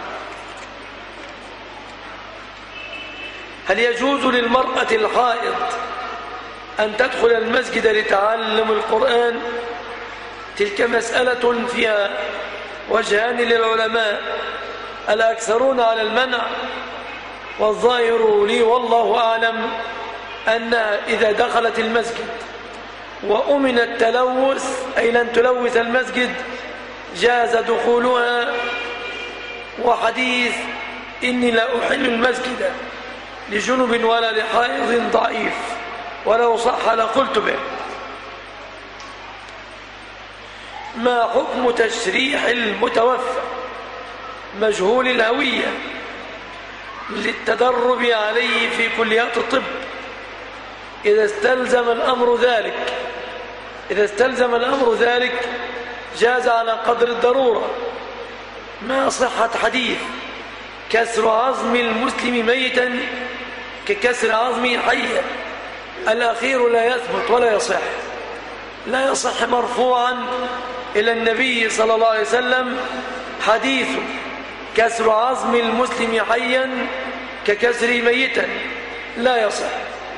هل يجوز للمرأة الحائض أن تدخل المسجد لتعلم القرآن؟ تلك مسألة فيها وجهان للعلماء، الأكثرون على المنع، والظاهر لي والله أعلم أنها إذا دخلت المسجد وأمن التلوث أي لن تلوث المسجد جاز دخولها. وحديث إني لا أحل المسجد لجنب ولا لحائض ضعيف، ولو صح لقلت به. ما حكم تشريح المتوفى مجهول الهوية للتدرب عليه في كليات الطب إذا استلزم الأمر ذلك جاز على قدر الضرورة، ما صحة حديث كسر عظم المسلم ميتا ككسر عظمه حيا، الأخير لا يثبت ولا يصح، لا يصح مرفوعا إلى النبي صلى الله عليه وسلم حديث كسر عظم المسلم حيا ككسر ميتا، لا يصح.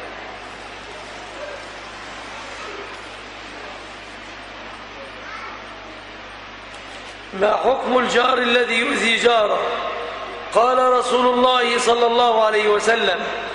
ما حكم الجار الذي يؤذي جاره؟ قال رسول الله صلى الله عليه وسلم: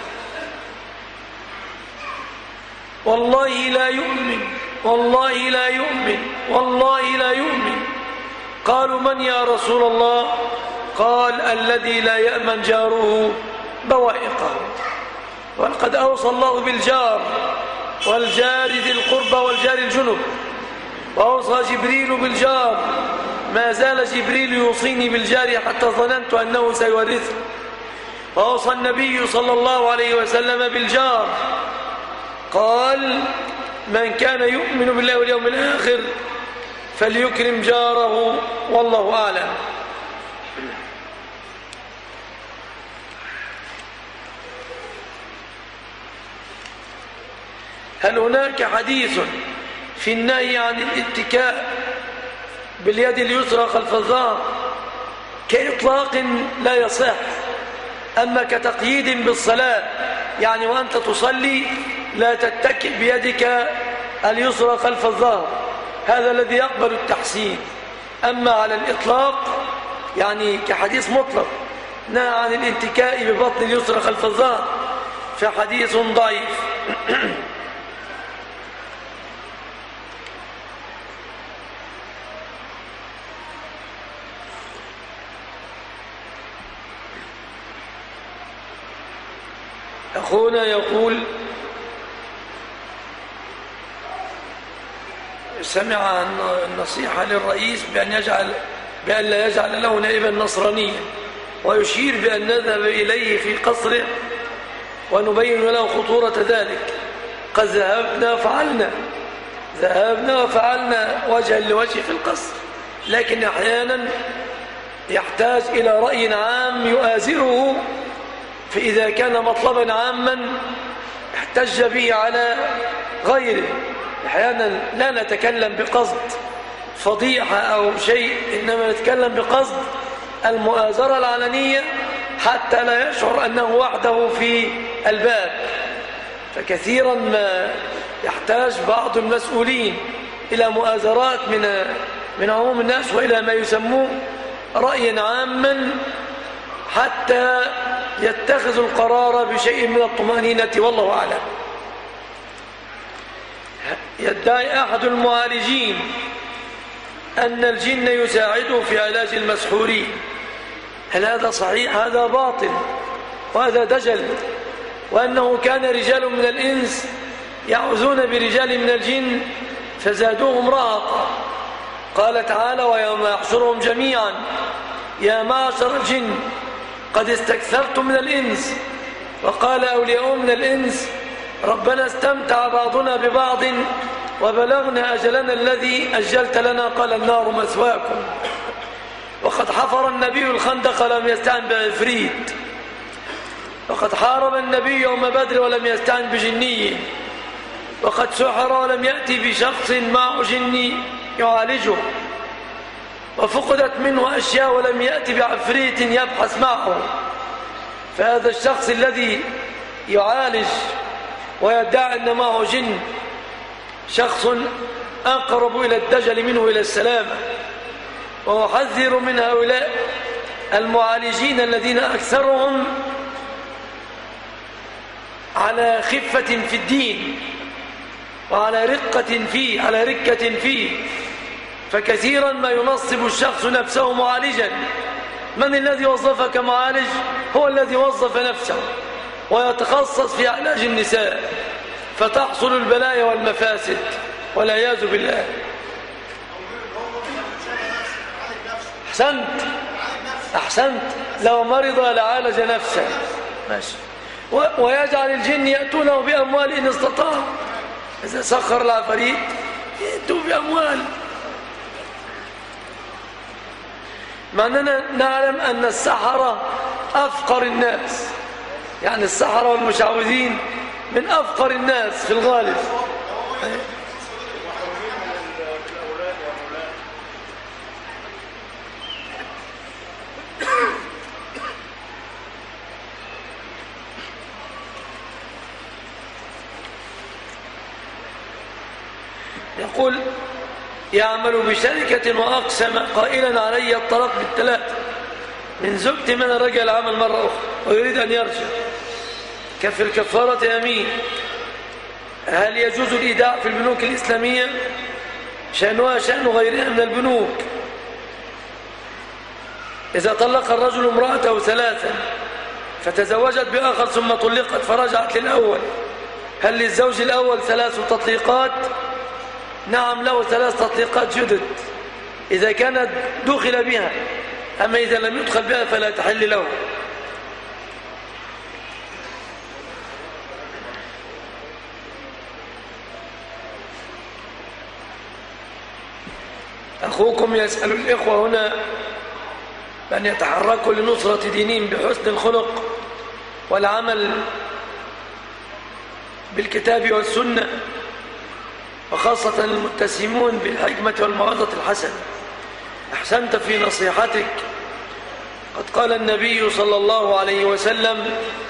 والله لا يؤمن، والله لا يؤمن، والله لا يؤمن. قالوا: من يا رسول الله؟ قال: الذي لا يأمن جاره بوائقه. ولقد أوصى الله بالجار والجار ذي القربى والجار الجنب، وأوصى جبريل بالجار، ما زال جبريل يوصيني بالجار حتى ظننت أنه سيورثه. وأوصى النبي صلى الله عليه وسلم بالجار، قال: من كان يؤمن بالله واليوم الآخر فليكرم جاره، والله أعلم. هل هناك حديث في النهي عن الاتكاء باليد اليسرى خلف الظهر؟ كإطلاق لا يصح، أما كتقييد بالصلاة، يعني وأنت تصلي لا تتكئ بيدك اليسرى خلف الظهر، هذا الذي يقبل التحسين. أما على الإطلاق يعني كحديث مطلق نهى عن الاتكاء ببطن اليسرى خلف الظهر فحديث ضعيف. أخونا يقول: سمع النصيحة للرئيس بأن لا يجعل له نائبا نصرانيا، ويشير بأن نذهب إليه في قصره ونبين له خطورة ذلك. قد ذهبنا فعلنا، ذهبنا وفعلنا وجها لوجه في القصر، لكن أحيانا يحتاج إلى رأي عام يؤازره، فإذا كان مطلبا عاما احتج به على غيره. أحيانا لا نتكلم بقصد فضيحة أو شيء، إنما نتكلم بقصد المؤازرة العلنية حتى لا يشعر أنه وحده في الباب. فكثيرا ما يحتاج بعض المسؤولين إلى مؤازرات من عموم الناس وإلى ما يسموه رأيا عاما حتى يتخذ القرار بشيء من الطمأنينة، والله أعلم. يدعي أحد المعالجين أن الجن يساعده في علاج المسحورين. هل هذا صحيح؟ هذا باطل وهذا دجل، وأنه كان رجال من الإنس يعوذون برجال من الجن فزادوهم رهقا. قال تعالى: ويوم يحشرهم جميعا يا معشر الجن قد استكثرتم من الإنس. وقال أولياء من الإنس: ربنا استمتع بعضنا ببعض وبلغنا أجلنا الذي أجلت لنا، قال النار مثواكم. وقد حفر النبي الخندق ولم يستعن بعفريت، وقد حارب النبي يوم بدر ولم يستعن بجني، وقد سحر ولم يأتي بشخص معه جني يعالجه، وفقدت منه أشياء ولم يأتي بعفريت يبحث معه. فهذا الشخص الذي يعالج ويدعي أن معه جن شخص أقرب إلى الدجل منه إلى السلامة. وأحذر من هؤلاء المعالجين الذين أكثرهم على خفة في الدين وعلى ركة فيه، فكثيرا ما ينصب الشخص نفسه معالجا. من الذي وظفك معالج؟ هو الذي وظف نفسه ويتخصص في علاج النساء، فتحصل البلايا والمفاسد والعياذ بالله. أحسنت، لو مرض لعالج نفسه، ماشي. ويجعل الجن يأتونه بأموال إن استطاع، إذا سخر العفاريت يأتوا بأموال. مع أننا نعلم أن السحرة أفقر الناس، يعني السحرة والمشعوذين من أفقر الناس في الغالب. يقول: يعمل بشركة وأقسم قائلا علي الطلاق بالثلاث من زوجتي من رجع العمل مرة أخرى ويريد أن يرجع، كفر الكفارة يمين. هل يجوز الإيداع في البنوك الإسلامية؟ شأنها شأن غيرها من البنوك. إذا طلق الرجل امرأته 3 فتزوجت بآخر ثم طلقت فرجعت للأول، هل للزوج الأول 3 تطليقات؟ نعم، له 3 تطليقات جدد إذا كانت دخل بها، أما إذا لم يدخل بها فلا تحل له. أخوكم يسأل الإخوة هنا أن يتحركوا لنصرة دينهم بحسن الخلق والعمل بالكتاب والسنة، وخاصة المتسمون بالحكمة والموعظة الحسنة. أحسنت في نصيحتك. قد قال النبي صلى الله عليه وسلم: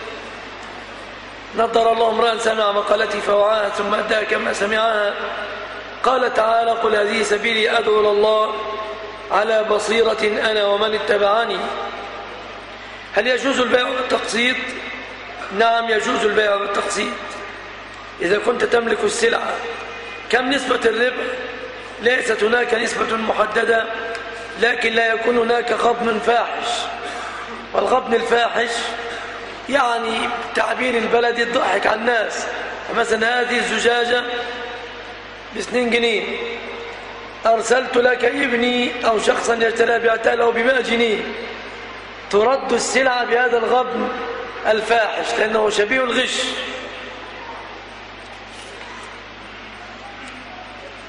نضر الله امرأ سمع مقالتي فوعاها ثم أداها كما سمعها. قال تعالى: قل هذه سبيلي أدعو إلى الله على بصيرة أنا ومن اتبعني. هل يجوز البيع بالتقسيط؟ نعم، يجوز البيع بالتقسيط إذا كنت تملك السلعة. كم نسبة الربح؟ ليست هناك نسبة محددة، لكن لا يكون هناك غبن فاحش. والغبن الفاحش يعني تعبير البلد الضحك على الناس. مثلا هذه الزجاجة ب2 جنيه، أرسلت لك ابني أو شخصا يشتري بعتها له ب100 جنيه، ترد السلعة بهذا الغبن الفاحش لأنه شبيه الغش.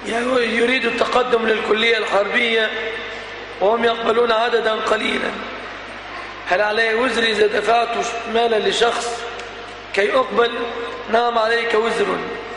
يريد التقدم للكلية الحربية وهم يقبلون عددا قليلا، هل علي وزر إذا دفعت مالا لشخص كي أقبل؟ نعم عليك وزر.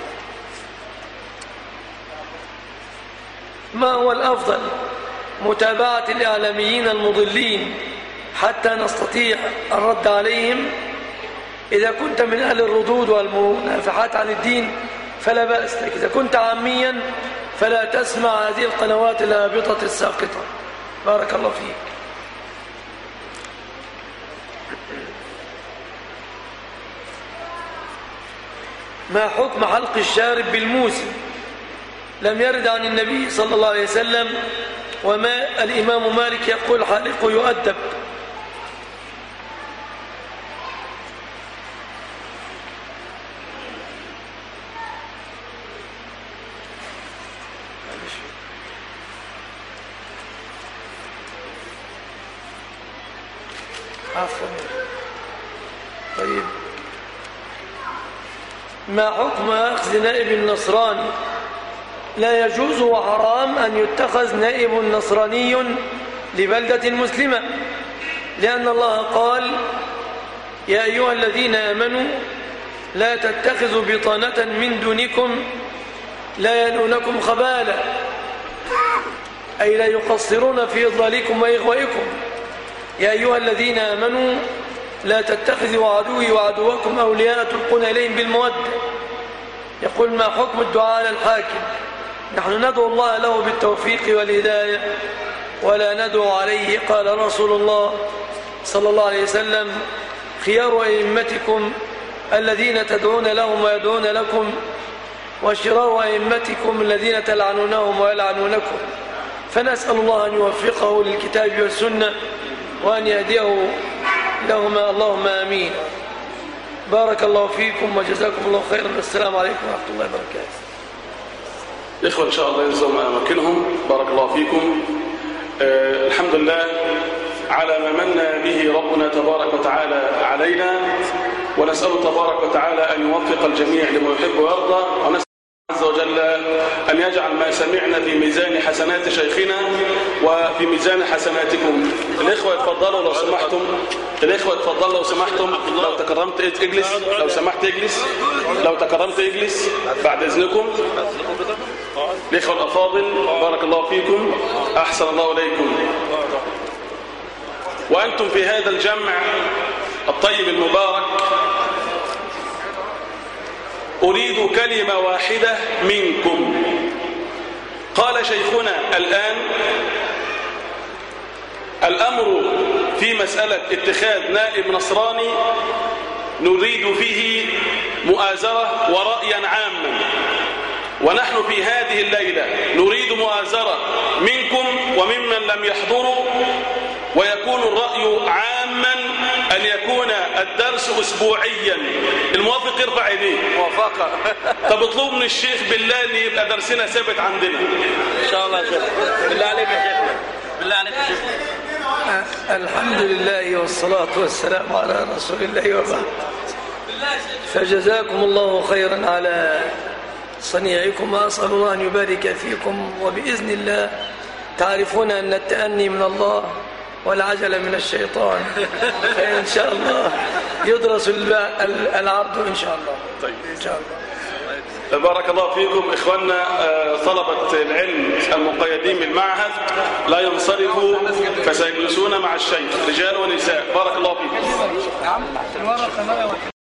ما هو الأفضل؟ متابعة الإعلاميين المضلين حتى نستطيع الرد عليهم. إذا كنت من أهل الردود والمنافحات عن الدين فلا بأس لك، إذا كنت عاميا فلا تسمع هذه القنوات الهابطة الساقطة. بارك الله فيك. ما حكم حلق الشارب بالموسم؟ لم يرد عن النبي صلى الله عليه وسلم، وما الإمام مالك يقول حلقه يؤدب. عفوا. طيب، ما حكم أخذ نائب النصراني؟ لا يجوز وحرام أن يتخذ نائب نصراني لبلدة مسلمة، لأن الله قال: يا أيها الذين آمنوا لا تتخذوا بطانة من دونكم لا يلونكم خبالا، أي لا يقصرون في إضلالكم وإغوائكم. يا أيها الذين آمنوا لا تتخذوا عدوي وعدوكم أولياء تلقون إليهم بالمودة. يقول: ما حكم الدعاء على الحاكم؟ نحن ندعو الله له بالتوفيق والهداية ولا ندعو عليه. قال رسول الله صلى الله عليه وسلم: خيار أئمتكم الذين تدعون لهم ويدعون لكم، وشرار أئمتكم الذين تلعنونهم ويلعنونكم. فنسأل الله أن يوفقه للكتاب والسنة وأن يهديه لهما، اللهم آمين. بارك الله فيكم وجزاكم الله خيرا. السلام عليكم ورحمة الله وبركاته. إخوة إن شاء الله يلزم أماكنهم. بارك الله فيكم. الحمد لله على ما من به ربنا تبارك وتعالى علينا، ونسأل تبارك وتعالى أن يوفق الجميع لما يحب ويرضى، ونسأل عز وجل أن يجعل ما سمعنا في ميزان حسنات شيخنا وفي ميزان حسناتكم. الإخوة يتفضلوا لو سمحتم. الإخوة يتفضلوا لو سمحتم. لو تكرمت اجلس، لو سمحت اجلس، لو تكرمت اجلس بعد إذنكم. الإخوة الأفاضل بارك الله فيكم، أحسن الله إليكم. وأنتم في هذا الجمع الطيب المبارك أريد كلمة واحدة منكم. قال شيخنا الآن: الأمر في مسألة اتخاذ نائب نصراني نريد فيه مؤازرة ورأيا عاما، ونحن في هذه الليلة نريد مؤازرة منكم وممن لم يحضروا، ويكون الرأي عاما أن يكون الدرس أسبوعيا. الموافق يرفع يديه. موافقة. طب اطلبوا من الشيخ بالله أن يبقى درسنا ثابت عندنا إن شاء الله. شيخ بالله عليك يا شيخ، بالله عليك يا شيخ. الحمد لله والصلاة والسلام على رسول الله وبعد. فجزاكم الله خيرا على صنيعكم، وأسأل الله أن يبارك فيكم، وبإذن الله تعرفون أن التأني من الله والعجلة من الشيطان، فإن شاء الله يدرس العرض إن شاء الله. طيب إن شاء الله. بارك الله فيكم. إخواننا طلبة العلم المقيدين بالمعهد لا ينصرفوا، فسيجلسون مع الشيخ رجال ونساء. بارك الله فيكم.